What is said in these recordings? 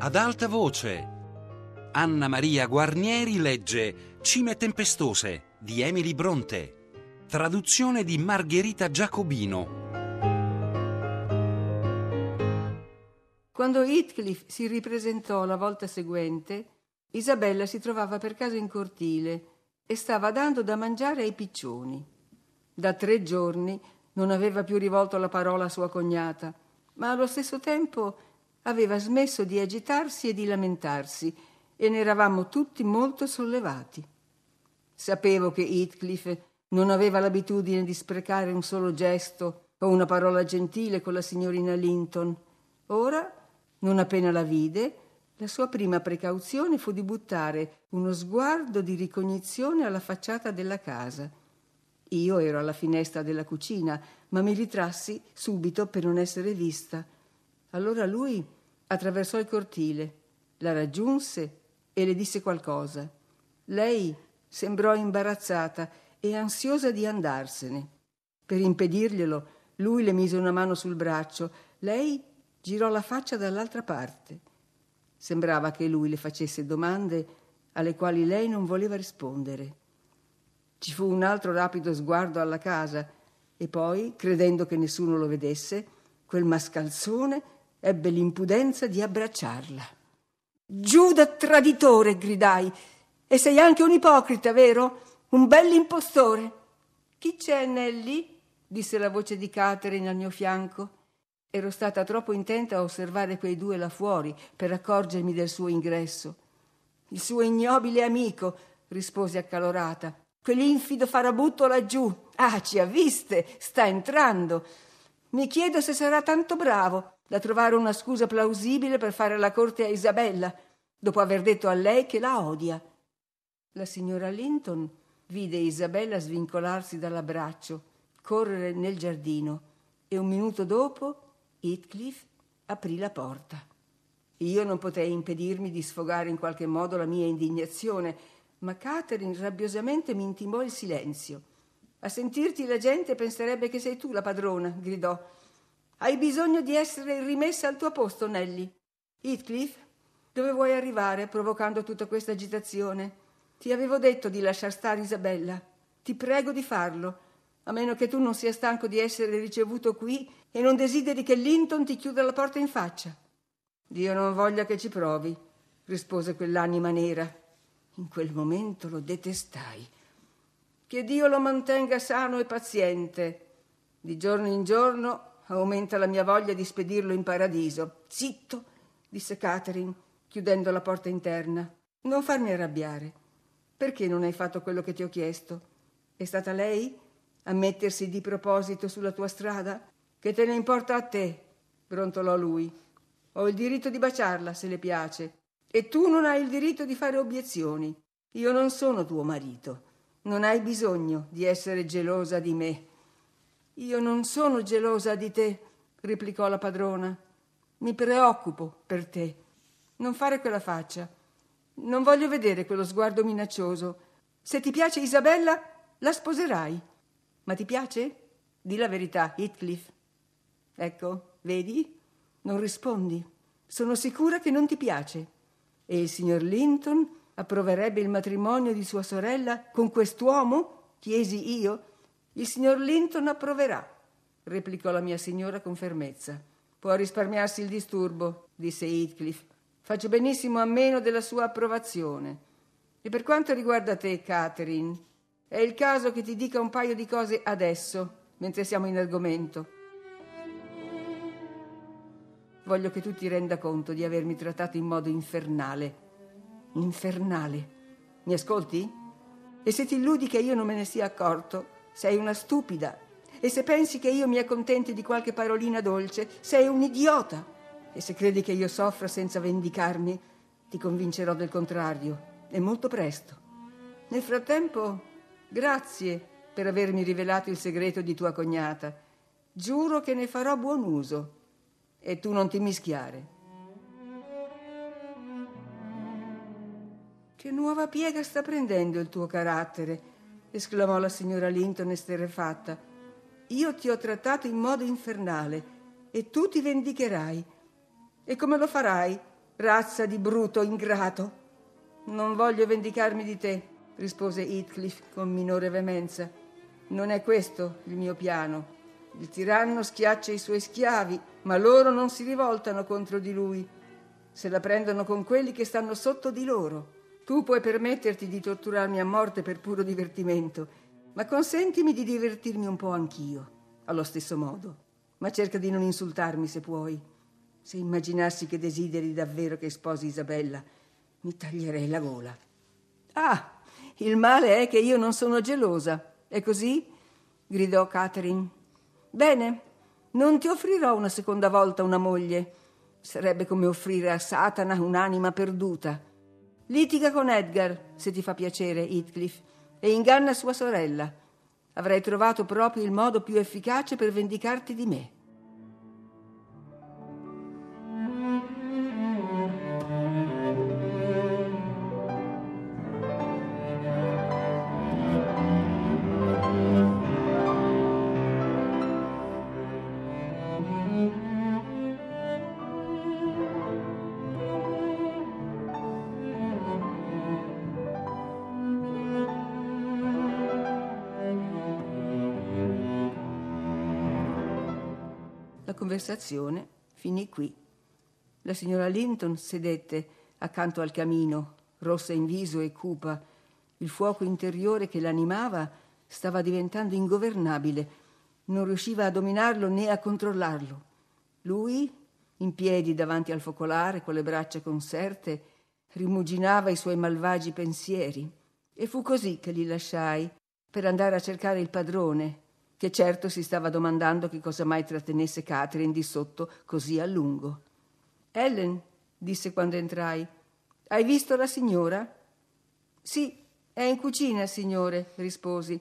Ad alta voce. Anna Maria Guarnieri legge Cime tempestose di Emily Brontë. Traduzione di Margherita Giacobino. Quando Heathcliff si ripresentò la volta seguente, Isabella si trovava per caso in cortile e stava dando da mangiare ai piccioni. Da 3 giorni non aveva più rivolto la parola a sua cognata, ma allo stesso tempo aveva smesso di agitarsi e di lamentarsi, e ne eravamo tutti molto sollevati. Sapevo che Heathcliff non aveva l'abitudine di sprecare un solo gesto o una parola gentile con la signorina Linton. Ora, non appena la vide, la sua prima precauzione fu di buttare uno sguardo di ricognizione alla facciata della casa. Io ero alla finestra della cucina, ma mi ritrassi subito per non essere vista. Allora lui attraversò il cortile, la raggiunse e le disse qualcosa. Lei sembrò imbarazzata e ansiosa di andarsene. Per impedirglielo, lui le mise una mano sul braccio. Lei girò la faccia dall'altra parte. Sembrava che lui le facesse domande alle quali lei non voleva rispondere. Ci fu un altro rapido sguardo alla casa e poi, credendo che nessuno lo vedesse, quel mascalzone ebbe l'impudenza di abbracciarla. «Giuda traditore!» gridai. «E sei anche un ipocrita, vero? Un bell'impostore!» «Chi c'è, Nelly?» disse la voce di Catherine al mio fianco. Ero stata troppo intenta a osservare quei due là fuori per accorgermi del suo ingresso. «Il suo ignobile amico», risposi accalorata. «Quell'infido farabutto laggiù. Ah, ci ha viste, sta entrando. Mi chiedo se sarà tanto bravo da trovare una scusa plausibile per fare la corte a Isabella, dopo aver detto a lei che la odia». La signora Linton vide Isabella svincolarsi dall'abbraccio, correre nel giardino, e un minuto dopo Heathcliff aprì la porta. Io non potei impedirmi di sfogare in qualche modo la mia indignazione, ma Catherine rabbiosamente mi intimò il silenzio. «A sentirti la gente penserebbe che sei tu la padrona», gridò. «Hai bisogno di essere rimessa al tuo posto, Nelly. Heathcliff, dove vuoi arrivare provocando tutta questa agitazione? Ti avevo detto di lasciar stare Isabella. Ti prego di farlo, a meno che tu non sia stanco di essere ricevuto qui e non desideri che Linton ti chiuda la porta in faccia». «Dio non voglia che ci provi», rispose quell'anima nera. In quel momento lo detestai. «Che Dio lo mantenga sano e paziente. Di giorno in giorno aumenta la mia voglia di spedirlo in paradiso». «Zitto», disse Catherine, chiudendo la porta interna. «Non farmi arrabbiare. Perché non hai fatto quello che ti ho chiesto? È stata lei a mettersi di proposito sulla tua strada? Che te ne importa a te?» brontolò lui. «Ho il diritto di baciarla, se le piace. E tu non hai il diritto di fare obiezioni. Io non sono tuo marito. Non hai bisogno di essere gelosa di me». «Io non sono gelosa di te», replicò la padrona. «Mi preoccupo per te. Non fare quella faccia. Non voglio vedere quello sguardo minaccioso. Se ti piace Isabella, la sposerai. Ma ti piace? Di la verità, Heathcliff». «Ecco, vedi? Non rispondi. Sono sicura che non ti piace. E il signor Linton approverebbe il matrimonio di sua sorella con quest'uomo?» chiesi io. «Il signor Linton approverà», replicò la mia signora con fermezza. «Può risparmiarsi il disturbo», disse Heathcliff. «Faccio benissimo a meno della sua approvazione. E per quanto riguarda te, Catherine, è il caso che ti dica un paio di cose adesso, mentre siamo in argomento. Voglio che tu ti renda conto di avermi trattato in modo infernale. Infernale. Mi ascolti? E se ti illudi che io non me ne sia accorto, sei una stupida. E se pensi che io mi accontenti di qualche parolina dolce, sei un idiota. E se credi che io soffra senza vendicarmi, ti convincerò del contrario, e molto presto. Nel frattempo, grazie per avermi rivelato il segreto di tua cognata. Giuro che ne farò buon uso. E tu non ti mischiare». «Che nuova piega sta prendendo il tuo carattere», esclamò la signora Linton esterrefatta. «Io ti ho trattato in modo infernale e tu ti vendicherai. E come lo farai razza di bruto ingrato. Non voglio vendicarmi di te, rispose Heathcliff con minore veemenza. Non è questo il mio piano. Il tiranno schiaccia i suoi schiavi, ma loro non si rivoltano contro di lui. Se la prendono con quelli che stanno sotto di loro. Tu puoi permetterti di torturarmi a morte per puro divertimento, ma consentimi di divertirmi un po' anch'io, allo stesso modo. Ma cerca di non insultarmi se puoi. Se immaginassi che desideri davvero che sposi Isabella, mi taglierei la gola. Ah, il male è che io non sono gelosa. È così? Gridò Catherine. Bene, non ti offrirò una seconda volta una moglie. Sarebbe come offrire a Satana un'anima perduta. Litiga con Edgar, se ti fa piacere, Heathcliff, e inganna sua sorella. Avrai trovato proprio il modo più efficace per vendicarti di me. La conversazione finì qui. La signora Linton sedette accanto al camino, rossa in viso e cupa. Il fuoco interiore che l'animava stava diventando ingovernabile. Non riusciva a dominarlo né a controllarlo. Lui, in piedi davanti al focolare, con le braccia conserte, rimuginava i suoi malvagi pensieri. E fu così che li lasciai per andare a cercare il padrone, che certo si stava domandando che cosa mai trattenesse Catherine di sotto così a lungo. «Ellen», disse quando entrai, «hai visto la signora?» «Sì, è in cucina, signore», risposi.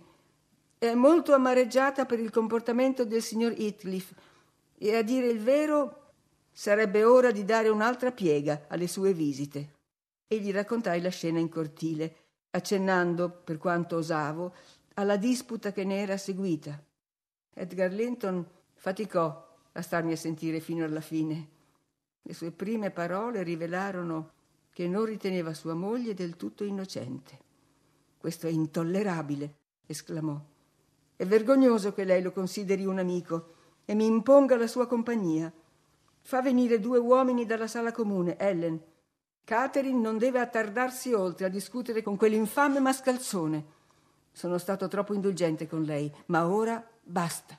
«È molto amareggiata per il comportamento del signor Heathcliff e, a dire il vero, sarebbe ora di dare un'altra piega alle sue visite». E gli raccontai la scena in cortile, accennando, per quanto osavo, alla disputa che ne era seguita. Edgar Linton faticò a starmi a sentire fino alla fine. Le sue prime parole rivelarono che non riteneva sua moglie del tutto innocente. «Questo è intollerabile», esclamò. «È vergognoso che lei lo consideri un amico e mi imponga la sua compagnia. Fa venire 2 uomini dalla sala comune, Ellen. Catherine non deve attardarsi oltre a discutere con quell'infame mascalzone. Sono stato troppo indulgente con lei, ma ora basta».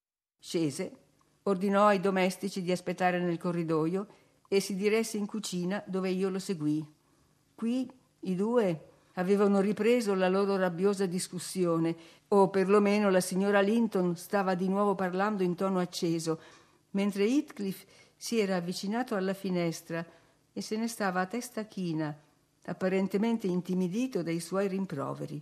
Scese, ordinò ai domestici di aspettare nel corridoio e si diresse in cucina, dove io lo seguii. Qui i 2 avevano ripreso la loro rabbiosa discussione, o perlomeno la signora Linton stava di nuovo parlando in tono acceso, mentre Heathcliff si era avvicinato alla finestra e se ne stava a testa china, apparentemente intimidito dai suoi rimproveri.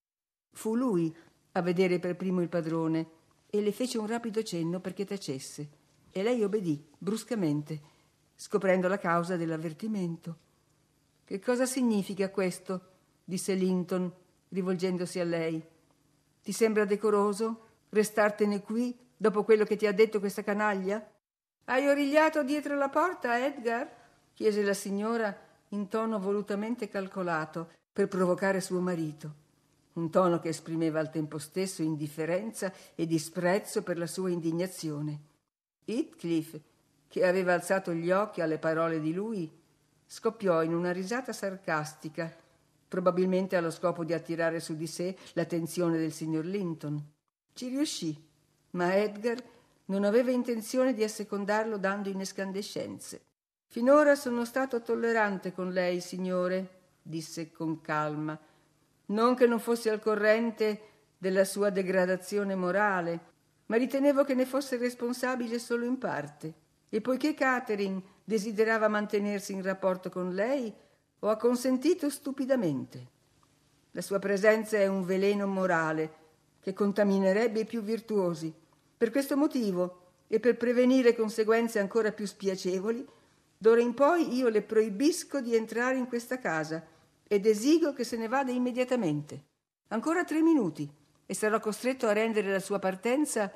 Fu lui a vedere per primo il padrone e le fece un rapido cenno perché tacesse, e lei obbedì bruscamente, scoprendo la causa dell'avvertimento. «Che cosa significa questo?» disse Linton, rivolgendosi a lei. «Ti sembra decoroso restartene qui dopo quello che ti ha detto questa canaglia?» «Hai origliato dietro la porta, Edgar?» chiese la signora in tono volutamente calcolato per provocare suo marito. Un tono che esprimeva al tempo stesso indifferenza e disprezzo per la sua indignazione. Heathcliff, che aveva alzato gli occhi alle parole di lui, scoppiò in una risata sarcastica, probabilmente allo scopo di attirare su di sé l'attenzione del signor Linton. Ci riuscì, ma Edgar non aveva intenzione di assecondarlo dando in escandescenze. «Finora sono stato tollerante con lei, signore», disse con calma. «Non che non fossi al corrente della sua degradazione morale, ma ritenevo che ne fosse responsabile solo in parte. E poiché Catherine desiderava mantenersi in rapporto con lei, ho acconsentito stupidamente. La sua presenza è un veleno morale che contaminerebbe i più virtuosi. Per questo motivo, e per prevenire conseguenze ancora più spiacevoli, d'ora in poi io le proibisco di entrare in questa casa ed esigo che se ne vada immediatamente. Ancora 3 minuti e sarò costretto a rendere la sua partenza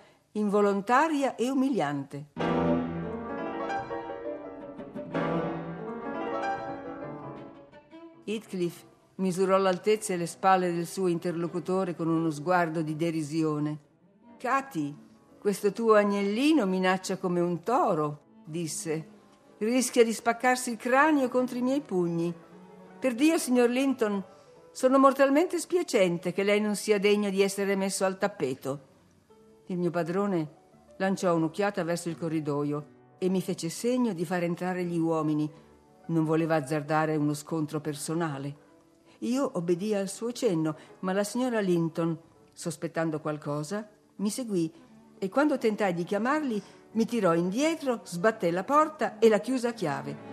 involontaria e umiliante». Heathcliff misurò l'altezza e le spalle del suo interlocutore con uno sguardo di derisione. «Katy, questo tuo agnellino minaccia come un toro», disse. «Rischia di spaccarsi il cranio contro i miei pugni. Per Dio, signor Linton, sono mortalmente spiacente che lei non sia degno di essere messo al tappeto». Il mio padrone lanciò un'occhiata verso il corridoio e mi fece segno di far entrare gli uomini. Non voleva azzardare uno scontro personale. Io obbedii al suo cenno, ma la signora Linton, sospettando qualcosa, mi seguì e quando tentai di chiamarli mi tirò indietro, sbatté la porta e la chiuse a chiave.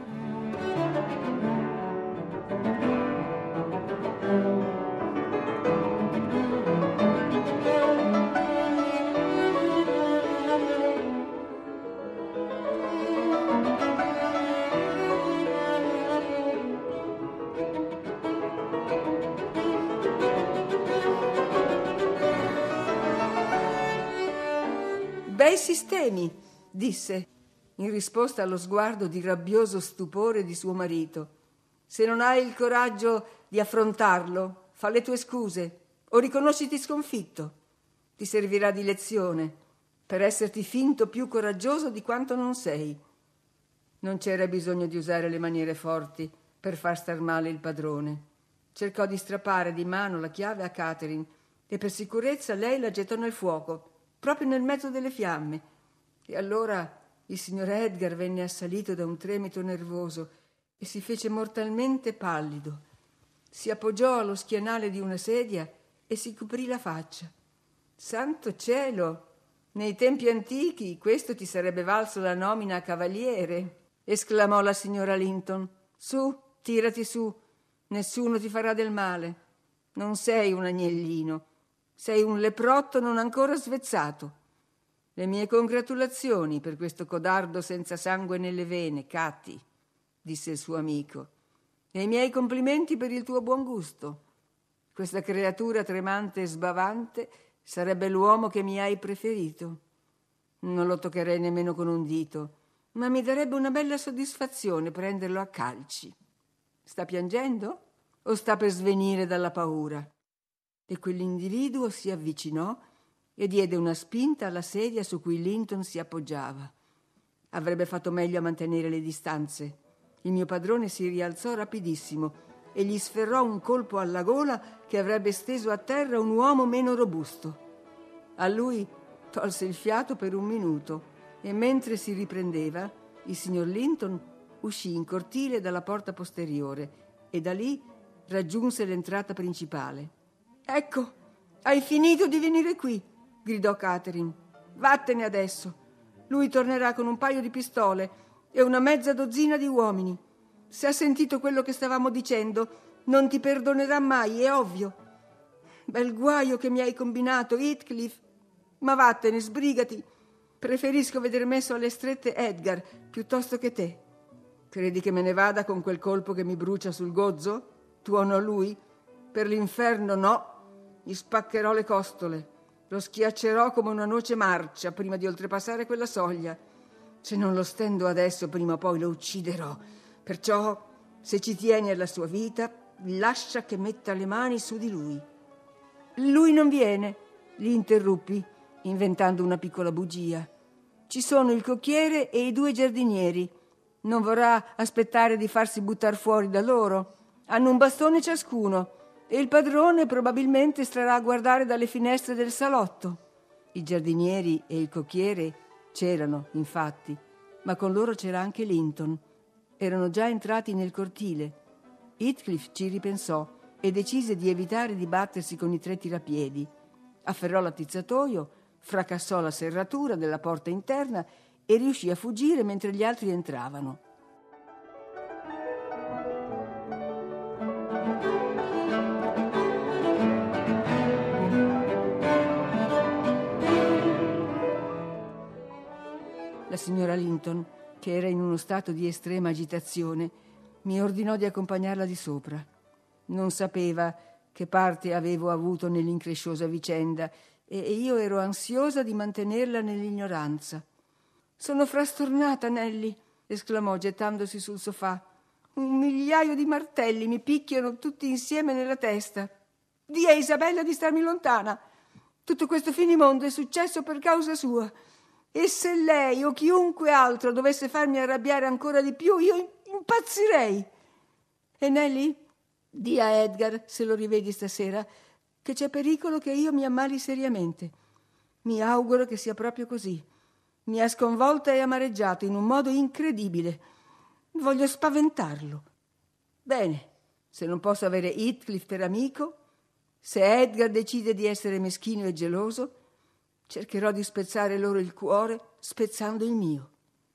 «Bei sistemi», disse, in risposta allo sguardo di rabbioso stupore di suo marito. «Se non hai il coraggio di affrontarlo, fa le tue scuse o riconosciti sconfitto. Ti servirà di lezione per esserti finto più coraggioso di quanto non sei». Non c'era bisogno di usare le maniere forti per far star male il padrone. Cercò di strappare di mano la chiave a Catherine e per sicurezza lei la gettò nel fuoco, proprio nel mezzo delle fiamme. E allora il signor Edgar venne assalito da un tremito nervoso e si fece mortalmente pallido. Si appoggiò allo schienale di una sedia e si coprì la faccia. «Santo cielo! Nei tempi antichi questo ti sarebbe valso la nomina a cavaliere», esclamò la signora Linton. «Su, tirati su, nessuno ti farà del male. Non sei un agnellino. Sei un leprotto non ancora svezzato. Le mie congratulazioni per questo codardo senza sangue nelle vene, Katy», disse il suo amico, «e i miei complimenti per il tuo buon gusto. Questa creatura tremante e sbavante sarebbe l'uomo che mi hai preferito. Non lo toccherei nemmeno con un dito, ma mi darebbe una bella soddisfazione prenderlo a calci. Sta piangendo o sta per svenire dalla paura?» E quell'individuo si avvicinò e diede una spinta alla sedia su cui Linton si appoggiava. Avrebbe fatto meglio a mantenere le distanze. Il mio padrone si rialzò rapidissimo e gli sferrò un colpo alla gola che avrebbe steso a terra un uomo meno robusto. A lui tolse il fiato per un minuto e mentre si riprendeva il signor Linton uscì in cortile dalla porta posteriore e da lì raggiunse l'entrata principale. «Ecco, hai finito di venire qui», gridò Catherine. «Vattene adesso. Lui tornerà con un paio di pistole e una mezza dozzina di uomini. Se ha sentito quello che stavamo dicendo, non ti perdonerà mai, è ovvio. Bel guaio che mi hai combinato, Heathcliff. Ma vattene, sbrigati. Preferisco veder messo alle strette Edgar piuttosto che te. Credi che me ne vada con quel colpo che mi brucia sul gozzo? Tuono lui? Per l'inferno no. Gli spaccherò le costole. Lo schiaccerò come una noce marcia prima di oltrepassare quella soglia. Se non lo stendo adesso, prima o poi lo ucciderò. Perciò, se ci tieni alla sua vita, lascia che metta le mani su di lui». «Lui non viene», gli interruppi, inventando una piccola bugia. «Ci sono il cocchiere e i 2 giardinieri. Non vorrà aspettare di farsi buttar fuori da loro. Hanno un bastone ciascuno e il padrone probabilmente starà a guardare dalle finestre del salotto». I giardinieri e il cocchiere c'erano, infatti, ma con loro c'era anche Linton. Erano già entrati nel cortile. Heathcliff ci ripensò e decise di evitare di battersi con i 3 tirapiedi. Afferrò l'attizzatoio, fracassò la serratura della porta interna e riuscì a fuggire mentre gli altri entravano. La signora Linton, che era in uno stato di estrema agitazione, mi ordinò di accompagnarla di sopra. Non sapeva che parte avevo avuto nell'incresciosa vicenda e io ero ansiosa di mantenerla nell'ignoranza. «Sono frastornata, Nelly», esclamò gettandosi sul sofà. Un migliaio di martelli mi picchiano tutti insieme nella testa. Dì a Isabella di starmi lontana. Tutto questo finimondo è successo per causa sua. E se lei o chiunque altro dovesse farmi arrabbiare ancora di più, io impazzirei. E Nelly, di a Edgar, se lo rivedi stasera, che c'è pericolo che io mi ammali seriamente. Mi auguro che sia proprio così. Mi ha sconvolta e amareggiato in un modo incredibile. Voglio spaventarlo. Bene, se non posso avere Heathcliff per amico, se Edgar decide di essere meschino e geloso, cercherò di spezzare loro il cuore spezzando il mio.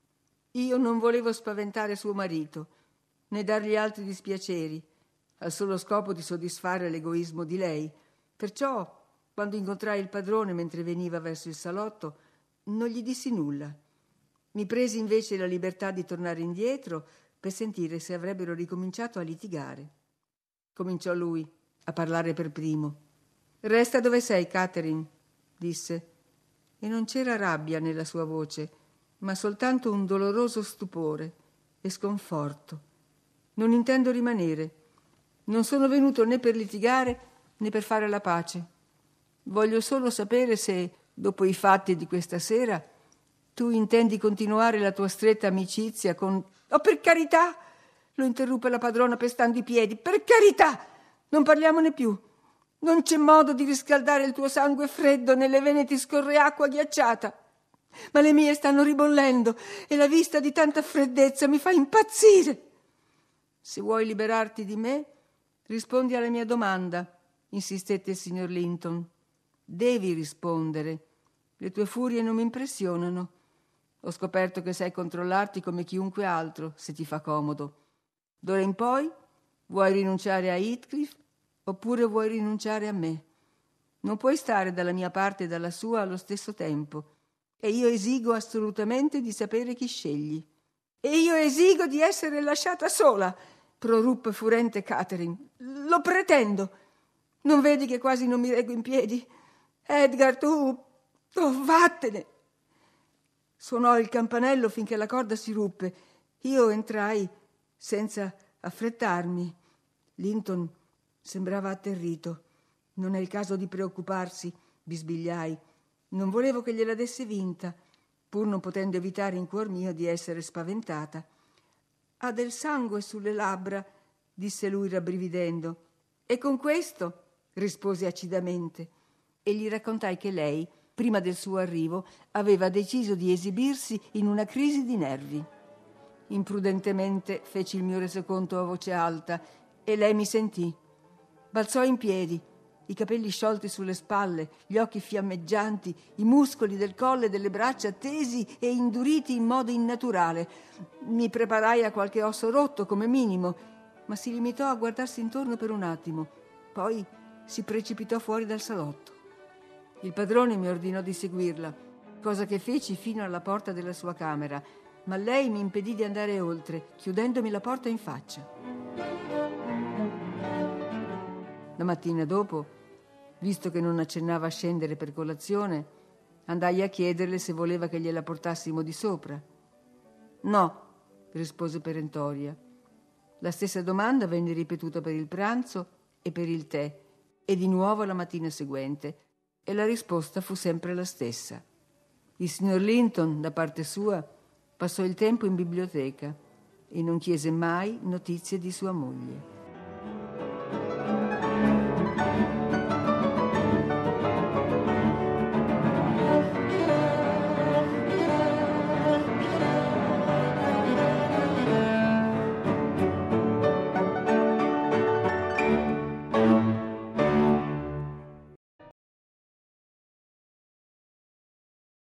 Io non volevo spaventare suo marito, né dargli altri dispiaceri, al solo scopo di soddisfare l'egoismo di lei. Perciò, quando incontrai il padrone mentre veniva verso il salotto, non gli dissi nulla. Mi presi invece la libertà di tornare indietro per sentire se avrebbero ricominciato a litigare. Cominciò lui a parlare per primo. «Resta dove sei, Catherine», disse, e non c'era rabbia nella sua voce, ma soltanto un doloroso stupore e sconforto. «Non intendo rimanere. Non sono venuto né per litigare né per fare la pace. Voglio solo sapere se, dopo i fatti di questa sera, tu intendi continuare la tua stretta amicizia con...» «Oh, per carità!» lo interruppe la padrona pestando i piedi. «Per carità! Non parliamone più. Non c'è modo di riscaldare il tuo sangue freddo, nelle vene ti scorre acqua ghiacciata. Ma le mie stanno ribollendo e la vista di tanta freddezza mi fa impazzire. Se vuoi liberarti di me, rispondi alla mia domanda», insistette il signor Linton. «Devi rispondere. Le tue furie non mi impressionano. Ho scoperto che sai controllarti come chiunque altro, se ti fa comodo. D'ora in poi vuoi rinunciare a Heathcliff oppure vuoi rinunciare a me. Non puoi stare dalla mia parte e dalla sua allo stesso tempo. E io esigo assolutamente di sapere chi scegli». «E io esigo di essere lasciata sola», proruppe furente Catherine. «Lo pretendo. Non vedi che quasi non mi reggo in piedi? Edgar, tu... oh, vattene!» Suonò il campanello finché la corda si ruppe. Io entrai senza affrettarmi. Linton sembrava atterrito. «Non è il caso di preoccuparsi», bisbigliai. Non volevo che gliela desse vinta, pur non potendo evitare in cuor mio di essere spaventata. «Ha del sangue sulle labbra», disse lui rabbrividendo. «E con questo?» rispose acidamente. E gli raccontai che lei, prima del suo arrivo, aveva deciso di esibirsi in una crisi di nervi. Imprudentemente feci il mio resoconto a voce alta e lei mi sentì. Balzò in piedi, i capelli sciolti sulle spalle, gli occhi fiammeggianti, i muscoli del collo e delle braccia tesi e induriti in modo innaturale. Mi preparai a qualche osso rotto come minimo, ma si limitò a guardarsi intorno per un attimo. Poi si precipitò fuori dal salotto. Il padrone mi ordinò di seguirla, cosa che feci fino alla porta della sua camera, ma lei mi impedì di andare oltre, chiudendomi la porta in faccia. La mattina dopo, visto che non accennava a scendere per colazione, andai a chiederle se voleva che gliela portassimo di sopra. «No», rispose perentoria. La stessa domanda venne ripetuta per il pranzo e per il tè, e di nuovo la mattina seguente, e la risposta fu sempre la stessa. Il signor Linton, da parte sua, passò il tempo in biblioteca e non chiese mai notizie di sua moglie.